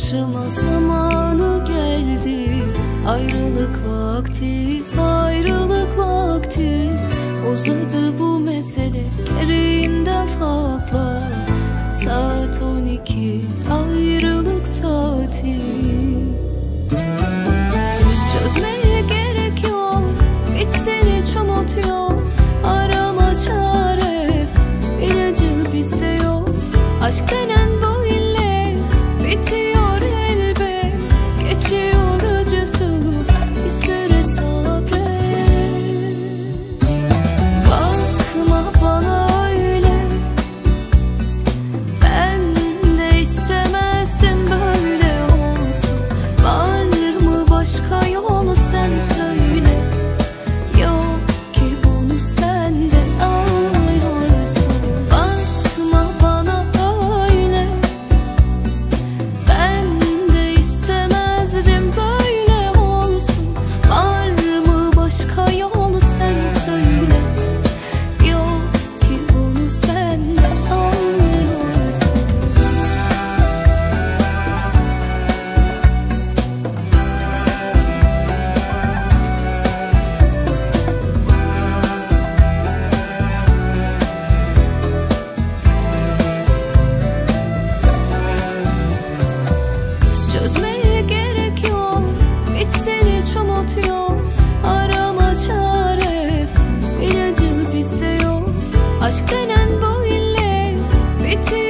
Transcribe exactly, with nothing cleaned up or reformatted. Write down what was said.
Karşıma zamanı geldi, ayrılık vakti, ayrılık vakti. Uzadı bu mesele gereğinden fazla. Saat on iki, ayrılık saati. Çözmeye gerek yok, bitsin hiç umut yok. Arama çare, ilacı bizde yok. Aşk denen bu illet bitiyor elbet. Geçiyor acısı, bir süre sabret. Bakma bana öyle, ben de istemezdim böyle olsun. Var mı başka yolu, sen söyle. Yok ki bunu sen de anlıyorsun. Bakma bana öyle, ben de istemezdim böyle olsun. Var mı başka yolu, sen söyle. Yok ki bunu sen de anlıyorsun. Çözmeye gerek yok, bitsin hiç umut yok. Arama çare, ilacı bizde yok. Aşk denen bu illet bitiyor